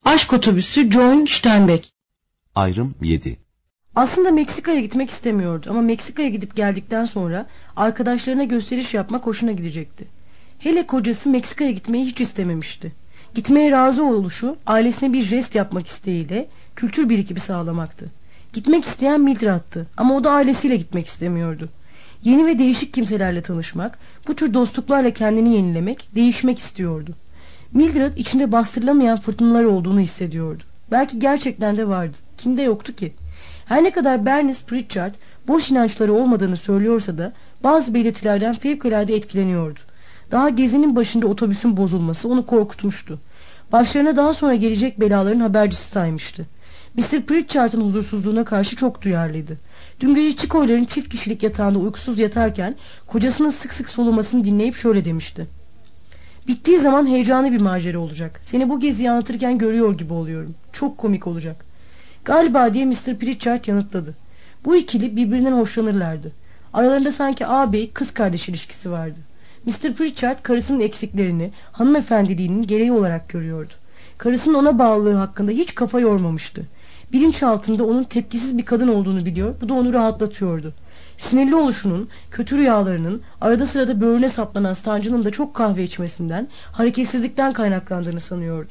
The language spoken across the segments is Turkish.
Aşk otobüsü John Steinbeck. Ayrım 7. Aslında Meksika'ya gitmek istemiyordu ama Meksika'ya gidip geldikten sonra arkadaşlarına gösteriş yapmak hoşuna gidecekti. Hele kocası Meksika'ya gitmeyi hiç istememişti. Gitmeye razı oluşu ailesine bir jest yapmak isteğiyle kültür birikimi sağlamaktı. Gitmek isteyen Mildred'tı ama o da ailesiyle gitmek istemiyordu. Yeni ve değişik kimselerle tanışmak, bu tür dostluklarla kendini yenilemek, değişmek istiyordu. Mildred içinde bastırılamayan fırtınalar olduğunu hissediyordu. Belki gerçekten de vardı. Kimde yoktu ki? Her ne kadar Bernice Pritchard boş inançları olmadığını söylüyorsa da bazı belirtilerden fevkalade etkileniyordu. Daha gezinin başında otobüsün bozulması onu korkutmuştu. Başlarına daha sonra gelecek belaların habercisi saymıştı. Mr. Pritchard'ın huzursuzluğuna karşı çok duyarlıydı. Dün gece Chico'ların çift kişilik yatağında uykusuz yatarken kocasının sık sık solumasını dinleyip şöyle demişti. Bittiği zaman heyecanlı bir macera olacak. Seni bu geziyi anlatırken görüyor gibi oluyorum. Çok komik olacak. Galiba diye Mr. Pritchard yanıtladı. Bu ikili birbirinden hoşlanırlardı. Aralarında sanki ağabey kız kardeş ilişkisi vardı. Mr. Pritchard karısının eksiklerini hanımefendiliğinin gereği olarak görüyordu. Karısının ona bağlılığı hakkında hiç kafa yormamıştı. Bilinçaltında onun tepkisiz bir kadın olduğunu biliyor, bu da onu rahatlatıyordu. Sinirli oluşunun, kötü rüyalarının, arada sırada böğrüne saplanan sancının da çok kahve içmesinden, hareketsizlikten kaynaklandığını sanıyordu.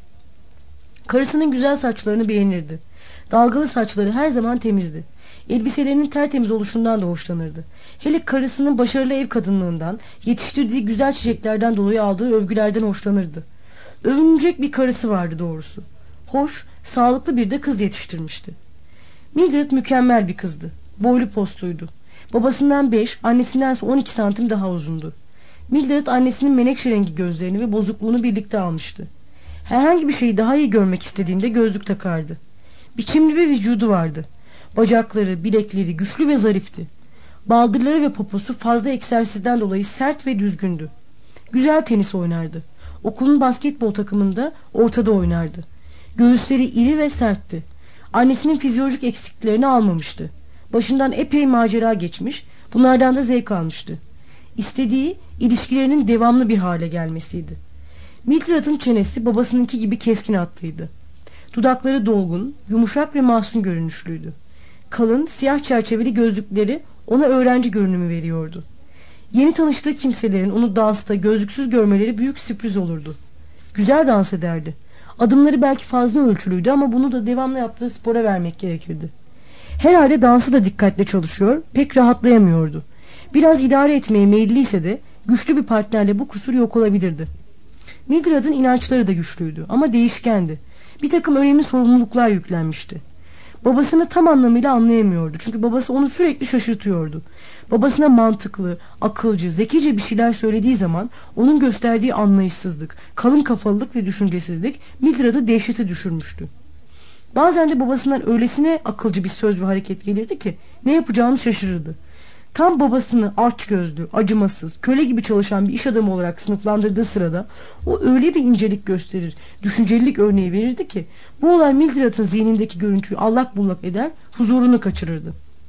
Karısının güzel saçlarını beğenirdi. Dalgalı saçları her zaman temizdi. Elbiselerinin tertemiz oluşundan da hoşlanırdı. Hele karısının başarılı ev kadınlığından, yetiştirdiği güzel çiçeklerden dolayı aldığı övgülerden hoşlanırdı. Övünecek bir karısı vardı doğrusu. Hoş, sağlıklı bir de kız yetiştirmişti. Mildred mükemmel bir kızdı. Boylu postuydu. Babasından 5, annesindense 12 santim daha uzundu. Mildred annesinin menekşe rengi gözlerini ve bozukluğunu birlikte almıştı. Herhangi bir şeyi daha iyi görmek istediğinde gözlük takardı. Biçimli bir vücudu vardı. Bacakları, bilekleri güçlü ve zarifti. Baldırları ve poposu fazla egzersizden dolayı sert ve düzgündü. Güzel tenis oynardı. Okulun basketbol takımında ortada oynardı. Göğüsleri iri ve sertti. Annesinin fizyolojik eksikliklerini almamıştı. Başından epey macera geçmiş, bunlardan da zevk almıştı. İstediği ilişkilerinin devamlı bir hale gelmesiydi. Mildred'ın çenesi babasınınki gibi keskin hatlıydı. Dudakları dolgun, yumuşak ve mahzun görünüşlüydü. Kalın, siyah çerçeveli gözlükleri ona öğrenci görünümü veriyordu. Yeni tanıştığı kimselerin onu dansta gözlüksüz görmeleri büyük sürpriz olurdu. Güzel dans ederdi. Adımları belki fazla ölçülüydü ama bunu da devamlı yaptığı spora vermek gerekirdi. Herhalde dansı da dikkatle çalışıyor, pek rahatlayamıyordu. Biraz idare etmeye meyilliyse de güçlü bir partnerle bu kusur yok olabilirdi. Mildred'ın inançları da güçlüydü ama değişkendi. Bir takım önemli sorumluluklar yüklenmişti. Babasını tam anlamıyla anlayamıyordu çünkü babası onu sürekli şaşırtıyordu. Babasına mantıklı, akılcı, zekice bir şeyler söylediği zaman onun gösterdiği anlayışsızlık, kalın kafalılık ve düşüncesizlik Mildred'ı dehşete düşürmüştü. Bazen de babasından öylesine akılcı bir söz ve hareket gelirdi ki ne yapacağını şaşırırdı. Tam babasını açgözlü, acımasız, köle gibi çalışan bir iş adamı olarak sınıflandırdığı sırada o öyle bir incelik gösterir, düşüncelilik örneği verirdi ki bu olay Mildred'ın zihnindeki görüntüyü allak bullak eder, huzurunu kaçırırdı.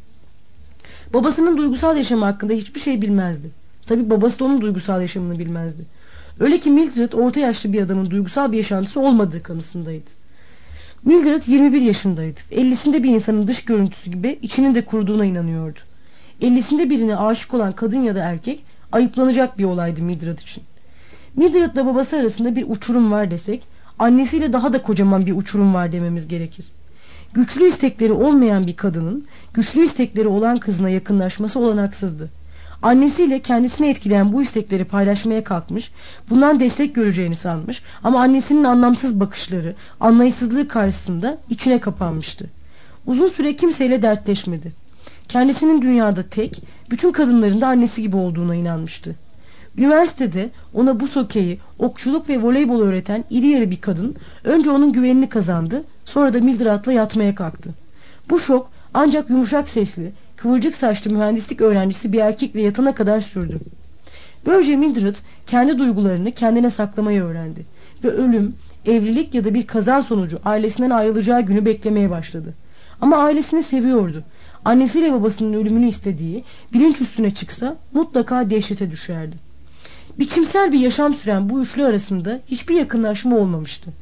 Babasının duygusal yaşamı hakkında hiçbir şey bilmezdi. Tabii babası da onun duygusal yaşamını bilmezdi. Öyle ki Mildred orta yaşlı bir adamın duygusal bir yaşantısı olmadığı kanısındaydı. Mildred 21 yaşındaydı. 50'sinde bir insanın dış görüntüsü gibi içinin de kuruduğuna inanıyordu. 50'sinde birine aşık olan kadın ya da erkek ayıplanacak bir olaydı Mildred için. Mildred'la babası arasında bir uçurum var desek, annesiyle daha da kocaman bir uçurum var dememiz gerekir. Güçlü istekleri olmayan bir kadının güçlü istekleri olan kızına yakınlaşması olanaksızdı. Annesiyle kendisini etkileyen bu istekleri paylaşmaya kalkmış, bundan destek göreceğini sanmış ama annesinin anlamsız bakışları, anlayışsızlığı karşısında içine kapanmıştı. Uzun süre kimseyle dertleşmedi. Kendisinin dünyada tek, bütün kadınların da annesi gibi olduğuna inanmıştı. Üniversitede ona buz hokeyi, okçuluk ve voleybol öğreten iri yarı bir kadın önce onun güvenini kazandı, sonra da Mildred'la yatmaya kalktı. Bu şok ancak yumuşak sesli, kıvırcık saçlı mühendislik öğrencisi bir erkekle yatana kadar sürdü. Böylece Mildred kendi duygularını kendine saklamayı öğrendi ve ölüm, evlilik ya da bir kaza sonucu ailesinden ayrılacağı günü beklemeye başladı. Ama ailesini seviyordu. Annesiyle babasının ölümünü istediği bilinç üstüne çıksa mutlaka dehşete düşerdi. Biçimsel bir yaşam süren bu üçlü arasında hiçbir yakınlaşma olmamıştı.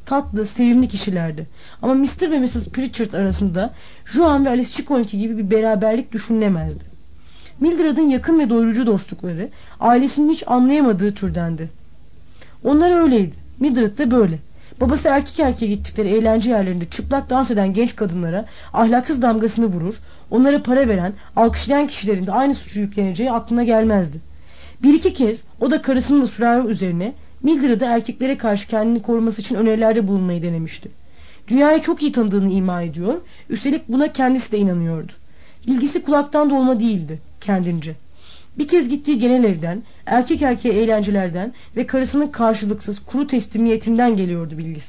tatlı, sevimli kişilerdi. Ama Mr. ve Mrs. Pritchard arasında Juan ve Alice Chicoinki gibi bir beraberlik düşünülemezdi. Mildred'in yakın ve doyurucu dostlukları ailesinin hiç anlayamadığı türdendi. Onlar öyleydi. Mildred de böyle. Babası erkek erkeğe gittikleri eğlence yerlerinde çıplak dans eden genç kadınlara ahlaksız damgasını vurur, onlara para veren, alkışlayan kişilerin de aynı suçu yükleneceği aklına gelmezdi. Bir iki kez o da karısının ısrarı üzerine Mildred'e erkeklere karşı kendini koruması için önerilerde bulunmayı denemişti. Dünyayı çok iyi tanıdığını ima ediyor, üstelik buna kendisi de inanıyordu. Bilgisi kulaktan dolma değildi, kendince. Bir kez gittiği genel evden, erkek erkeğe eğlencelerden ve karısının karşılıksız kuru teslimiyetinden geliyordu bilgisi.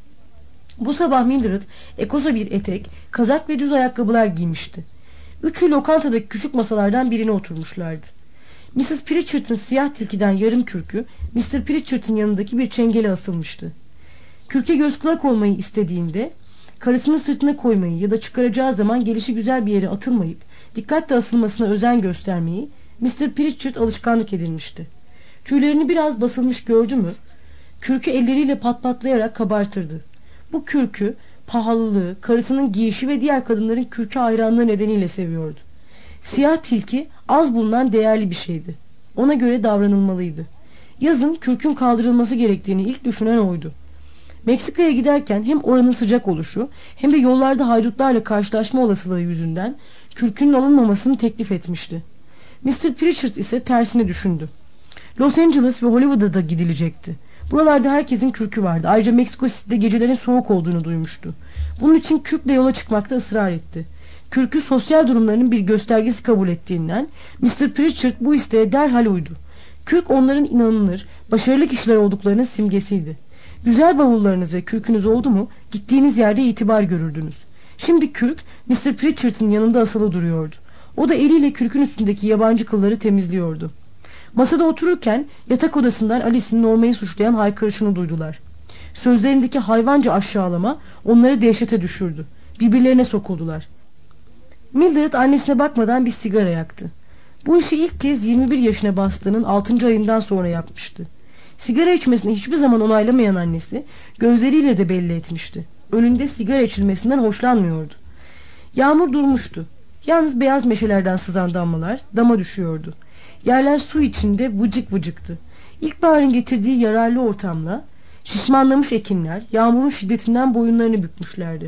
Bu sabah Mildred ekoza bir etek, kazak ve düz ayakkabılar giymişti. Üçü lokantadaki küçük masalardan birine oturmuşlardı. Mrs. Pritchard'ın siyah tilkiden yarım kürkü Mr. Pritchard'ın yanındaki bir çengele asılmıştı. Kürke göz kulak olmayı istediğinde karısının sırtına koymayı ya da çıkaracağı zaman gelişi güzel bir yere atılmayıp dikkatle asılmasına özen göstermeyi Mr. Pritchard alışkanlık edilmişti. Tüylerini biraz basılmış gördü mü kürkü elleriyle patlatlayarak kabartırdı. Bu kürkü pahalılığı, karısının giyişi ve diğer kadınların kürke hayranlığı nedeniyle seviyordu. Siyah tilki az bulunan değerli bir şeydi. Ona göre davranılmalıydı. Yazın kürkün kaldırılması gerektiğini ilk düşünen oydu. Meksika'ya giderken hem oranın sıcak oluşu hem de yollarda haydutlarla karşılaşma olasılığı yüzünden kürkünün alınmamasını teklif etmişti. Mr. Pritchard ise tersini düşündü. Los Angeles ve Hollywood'a da gidilecekti. Buralarda herkesin kürkü vardı. Ayrıca Meksiko City'de gecelerin soğuk olduğunu duymuştu. Bunun için kürkle yola çıkmakta ısrar etti. Kürkü sosyal durumlarının bir göstergesi kabul ettiğinden Mr. Pritchard bu isteğe derhal uydu. Kürk onların inanılır, başarılı kişiler olduklarının simgesiydi. Güzel bavullarınız ve kürkünüz oldu mu gittiğiniz yerde itibar görürdünüz. Şimdi kürk Mr. Pritchard'ın yanında asılı duruyordu. O da eliyle kürkün üstündeki yabancı kılları temizliyordu. Masada otururken yatak odasından Alice'in Norma'yı suçlayan haykırışını duydular. Sözlerindeki hayvanca aşağılama onları dehşete düşürdü. Birbirlerine sokuldular. Mildred annesine bakmadan bir sigara yaktı. Bu işi ilk kez 21 yaşına bastığının 6. ayından sonra yapmıştı. Sigara içmesini hiçbir zaman onaylamayan annesi gözleriyle de belli etmişti. Önünde sigara içilmesinden hoşlanmıyordu. Yağmur durmuştu. Yalnız beyaz meşelerden sızan damlalar dama düşüyordu. Yerler su içinde vıcık vıcıktı. İlkbaharın getirdiği yararlı ortamla şişmanlamış ekinler yağmurun şiddetinden boyunlarını bükmüşlerdi.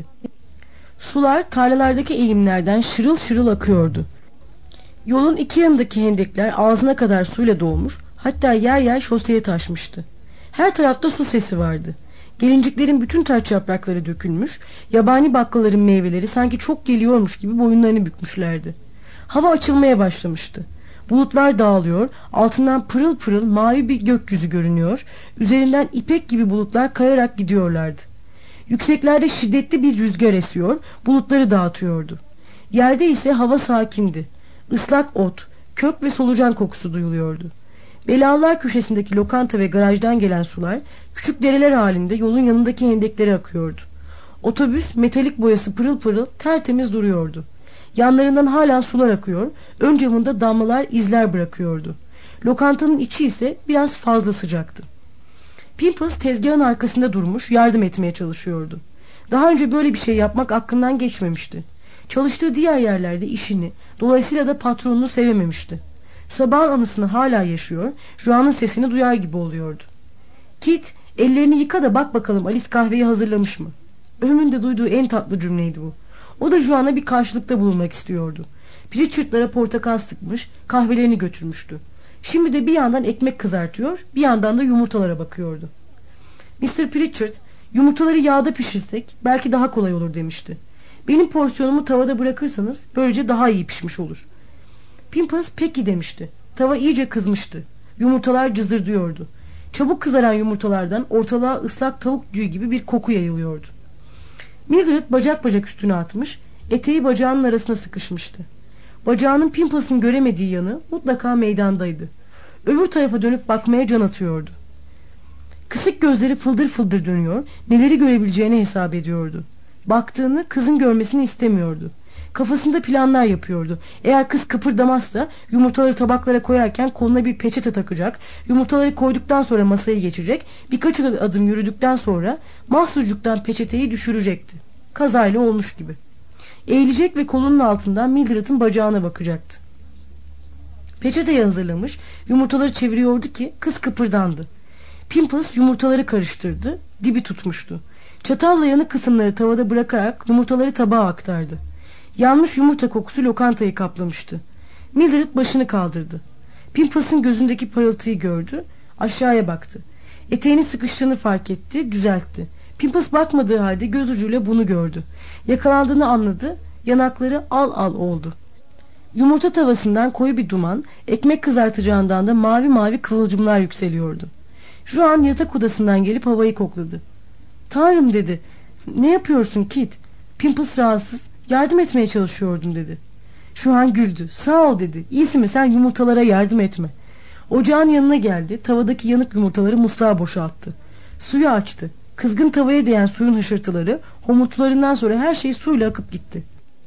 Sular tarlalardaki eğimlerden şırıl şırıl akıyordu. Yolun iki yanındaki hendekler ağzına kadar suyla dolmuş, hatta yer yer şoseye taşmıştı. Her tarafta su sesi vardı. Gelinciklerin bütün taç yaprakları dökülmüş, yabani baklaların meyveleri sanki çok geliyormuş gibi boyunlarını bükmüşlerdi. Hava açılmaya başlamıştı. Bulutlar dağılıyor, altından pırıl pırıl mavi bir gökyüzü görünüyor, üzerinden ipek gibi bulutlar kayarak gidiyorlardı. Yükseklerde şiddetli bir rüzgar esiyor, bulutları dağıtıyordu. Yerde ise hava sakindi. Islak ot, kök ve solucan kokusu duyuluyordu. Belalılar köşesindeki lokanta ve garajdan gelen sular küçük dereler halinde yolun yanındaki hendeklere akıyordu. Otobüs metalik boyası pırıl pırıl tertemiz duruyordu. Yanlarından hala sular akıyor, ön camında damlalar izler bırakıyordu. Lokantanın içi ise biraz fazla sıcaktı. Pimples tezgahın arkasında durmuş yardım etmeye çalışıyordu. Daha önce böyle bir şey yapmak aklından geçmemişti. Çalıştığı diğer yerlerde işini, dolayısıyla da patronunu sevememişti. Sabahın anısını hala yaşıyor, Juan'ın sesini duyar gibi oluyordu. Kit, ellerini yıka da bak bakalım Alice kahveyi hazırlamış mı? Ömründe duyduğu en tatlı cümleydi bu. O da Juan'a bir karşılıkta bulunmak istiyordu. Pritchard'lara portakal sıkmış, kahvelerini götürmüştü. Şimdi de bir yandan ekmek kızartıyor, bir yandan da yumurtalara bakıyordu. Mr. Pritchard, yumurtaları yağda pişirsek belki daha kolay olur demişti. Benim porsiyonumu tavada bırakırsanız böylece daha iyi pişmiş olur. Pimples peki demişti. Tava iyice kızmıştı. Yumurtalar cızırdıyordu. Çabuk kızaran yumurtalardan ortalığa ıslak tavuk tüyü gibi bir koku yayılıyordu. Mildred bacak bacak üstüne atmış, eteği bacağının arasına sıkışmıştı. Bacağının Pimples'ın göremediği yanı mutlaka meydandaydı. Öbür tarafa dönüp bakmaya can atıyordu. Kısık gözleri fıldır fıldır dönüyor, neleri görebileceğini hesap ediyordu. Baktığını kızın görmesini istemiyordu. Kafasında planlar yapıyordu. Eğer kız kıpırdamazsa yumurtaları tabaklara koyarken koluna bir peçete takacak. Yumurtaları koyduktan sonra masayı geçecek. Birkaç adım yürüdükten sonra mahsucuktan peçeteyi düşürecekti. Kazayla olmuş gibi. Eğilecek ve kolunun altından Mildred'in bacağına bakacaktı. Peçeteyi hazırlamış, yumurtaları çeviriyordu ki kız kıpırdandı. Pimples yumurtaları karıştırdı, dibi tutmuştu. Çatalla yanık kısımları tavada bırakarak yumurtaları tabağa aktardı. Yanmış yumurta kokusu lokantayı kaplamıştı. Mildred başını kaldırdı. Pimples'ın gözündeki parıltıyı gördü, aşağıya baktı. Eteğinin sıkıştığını fark etti, düzeltti. Pimples bakmadığı halde göz ucuyla bunu gördü. Yakalandığını anladı, yanakları al al oldu. Yumurta tavasından koyu bir duman, ekmek kızartacağından da mavi mavi kıvılcımlar yükseliyordu. Juan yatak odasından gelip havayı kokladı. "Tanrım," dedi. "Ne yapıyorsun Kit?" Pimples rahatsız. "Yardım etmeye çalışıyordum," dedi. Juan güldü. "Sağ ol," dedi. "İyisi mi, sen yumurtalara yardım etme." Ocağın yanına geldi. Tavadaki yanık yumurtaları musluğa boşalttı. Suyu açtı. Kızgın tavaya değen suyun hışırtıları, homurtularından sonra her şey suyla akıp gitti.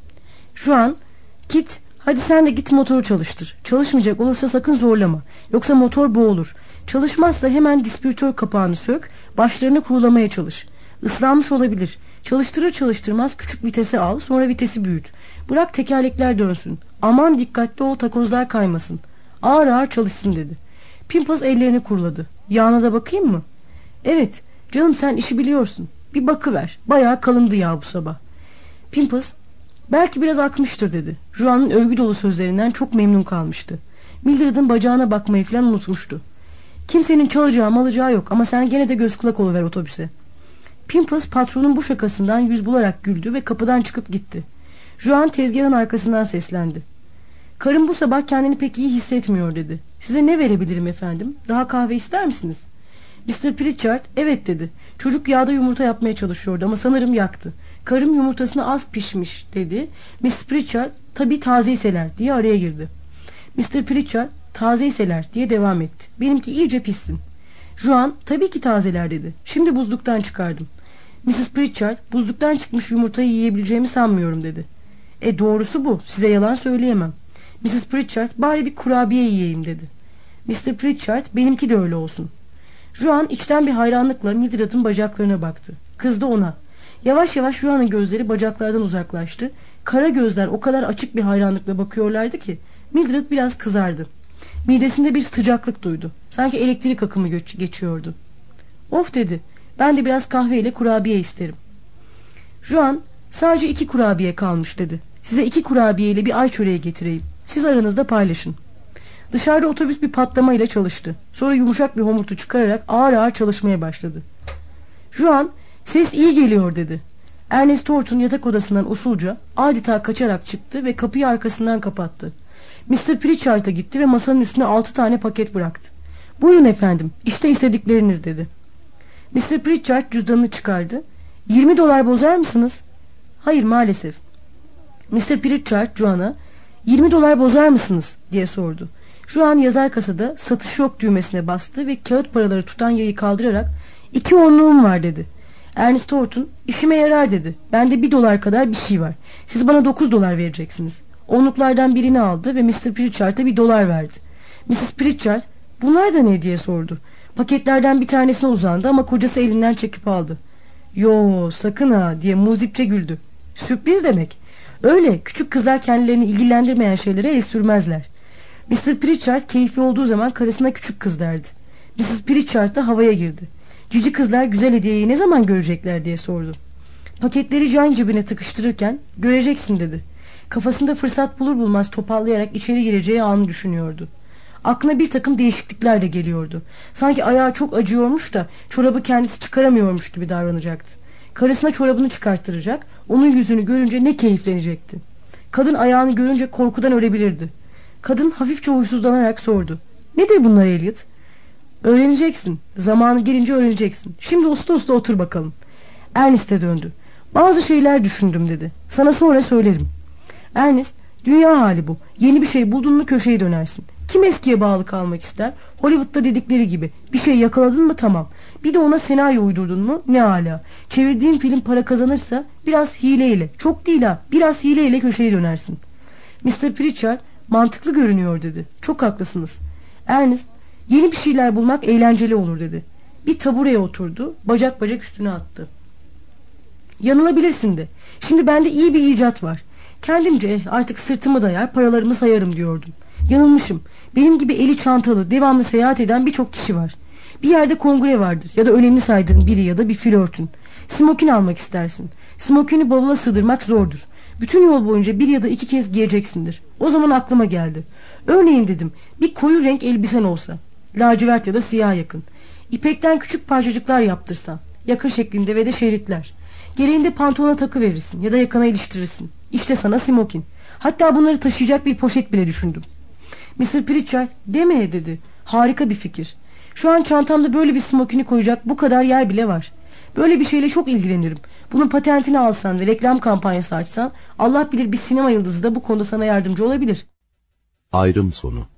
Juan, "Kit, hadi sen de git motoru çalıştır. Çalışmayacak olursa sakın zorlama. Yoksa motor boğulur. Çalışmazsa hemen distribütör kapağını sök, başlarını kurulamaya çalış. Islanmış olabilir. Çalıştırır çalıştırmaz küçük vitesi al, sonra vitesi büyüt. Bırak tekerlekler dönsün. Aman dikkatli ol, takozlar kaymasın. Ağır ağır çalışsın," dedi. Pimples ellerini kuruladı. "Yağına da bakayım mı?" "Evet, canım, sen işi biliyorsun. Bir bakıver. Bayağı kalındı yağ bu sabah." Pimples, "Belki biraz akmıştır," dedi. Juan'ın övgü dolu sözlerinden çok memnun kalmıştı. Mildred'in bacağına bakmayı falan unutmuştu. "Kimsenin çalacağı malacağı yok ama sen gene de göz kulak oluver otobüse." Pimples patronun bu şakasından yüz bularak güldü ve kapıdan çıkıp gitti. Juan tezgahın arkasından seslendi. "Karım bu sabah kendini pek iyi hissetmiyor," dedi. "Size ne verebilirim efendim? Daha kahve ister misiniz?" Mr. Pritchard "evet," dedi. "Çocuk yağda yumurta yapmaya çalışıyordu ama sanırım yaktı. Karım yumurtasını az pişmiş," dedi. Miss Pritchard "tabii tazeyseler," diye araya girdi. Mr. Pritchard "tazeyseler," diye devam etti. "Benimki iyice pissin." Juan "tabii ki tazeler," dedi. "Şimdi buzluktan çıkardım." Mrs. Pritchard "buzluktan çıkmış yumurtayı yiyebileceğimi sanmıyorum," dedi. Doğrusu bu, size yalan söyleyemem." Mrs. Pritchard "bari bir kurabiye yiyeyim," dedi. Mr. Pritchard "benimki de öyle olsun." Juan içten bir hayranlıkla Mildred'in bacaklarına baktı. Kız da ona. Yavaş yavaş Juan'ın gözleri bacaklardan uzaklaştı. Kara gözler o kadar açık bir hayranlıkla bakıyorlardı ki Mildred biraz kızardı. Midesinde bir sıcaklık duydu. Sanki elektrik akımı geçiyordu. "Of," dedi. "Ben de biraz kahve ile kurabiye isterim." Juan "sadece 2 kurabiye kalmış," dedi. "Size 2 kurabiye ile bir ay çöreği getireyim. Siz aranızda paylaşın." Dışarıda otobüs bir patlamayla çalıştı. Sonra yumuşak bir homurtu çıkararak ağır ağır çalışmaya başladı. Juan "ses iyi geliyor," dedi. Ernest Thornton yatak odasından usulca adeta kaçarak çıktı ve kapıyı arkasından kapattı. Mr. Pritchard'a gitti ve masanın üstüne 6 tane paket bıraktı. "Buyurun efendim, işte istedikleriniz," dedi. Mr. Pritchard cüzdanını çıkardı. $20 bozar mısınız?" "Hayır, maalesef." Mr. Pritchard Juan'a $20 bozar mısınız diye sordu. Juan yazar kasada satış yok düğmesine bastı ve kağıt paraları tutan yayı kaldırarak 2 onluğum var, dedi. Ernest Thornton işime yarar, dedi. Bende $1 kadar bir şey var. Siz bana $9 vereceksiniz. Onluklardan birini aldı ve Mr. Pritchard'a $1 verdi. Mrs. Pritchard bunlar da ne diye sordu. Paketlerden bir tanesine uzandı ama kocası elinden çekip aldı. "Yo, sakın ha," diye muzipçe güldü. "Sürpriz demek. Öyle küçük kızlar kendilerini ilgilendirmeyen şeylere el sürmezler." Mr. Pritchard keyifli olduğu zaman karısına küçük kız derdi. Mrs. Pritchard da havaya girdi. "Cici kızlar güzel hediyeyi ne zaman görecekler?" diye sordu. Paketleri can cebine tıkıştırırken "göreceksin," dedi. Kafasında fırsat bulur bulmaz topallayarak içeri gireceği anı düşünüyordu. Aklına bir takım değişiklikler de geliyordu. Sanki ayağı çok acıyormuş da çorabı kendisi çıkaramıyormuş gibi davranacaktı. Karısına çorabını çıkarttıracak, onun yüzünü görünce ne keyiflenecekti. Kadın ayağını görünce korkudan ölebilirdi. Kadın hafifçe huysuzlanarak sordu. "Nedir bunlar Elliot?" "Öğreneceksin. Zamanı gelince öğreneceksin. Şimdi usta usta otur bakalım." Ernest'e döndü. "Bazı şeyler düşündüm," dedi. "Sana sonra söylerim." Ernest, "Dünya hali bu. Yeni bir şey buldun mu köşeyi dönersin. Kim eskiye bağlı kalmak ister? Hollywood'da dedikleri gibi bir şey yakaladın mı tamam. Bir de ona senaryo uydurdun mu ne âlâ. Çevirdiğin film para kazanırsa biraz hileyle, çok değil ha, biraz hileyle köşeye dönersin. Mr. Pritchard mantıklı görünüyor dedi. Çok haklısınız. Ernest yeni bir şeyler bulmak eğlenceli olur dedi. Bir tabureye oturdu, bacak bacak üstüne attı. Yanılabilirsin de. Şimdi bende iyi bir icat var. Kendimce artık sırtımı dayar, paralarımı sayarım diyordum. Yanılmışım. Benim gibi eli çantalı, devamlı seyahat eden birçok kişi var. Bir yerde kongre vardır ya da önemli saydığın biri ya da bir flörtün. Smokin almak istersin. Smokini bavula sığdırmak zordur. Bütün yol boyunca bir ya da iki kez giyeceksindir. O zaman aklıma geldi. Örneğin dedim, bir koyu renk elbisen olsa. Lacivert ya da siyah yakın. İpekten küçük parçacıklar yaptırsan. Yaka şeklinde ve de şeritler. Gereğinde pantolona takı verirsin ya da yakana iliştirirsin. İşte sana smokin. Hatta bunları taşıyacak bir poşet bile düşündüm. Mr. Pritchard deme dedi. Harika bir fikir. Şu an çantamda böyle bir smokini koyacak bu kadar yer bile var. Böyle bir şeyle çok ilgilenirim. Bunun patentini alsan ve reklam kampanyası açsan Allah bilir bir sinema yıldızı da bu konuda sana yardımcı olabilir. Ayrım sonu.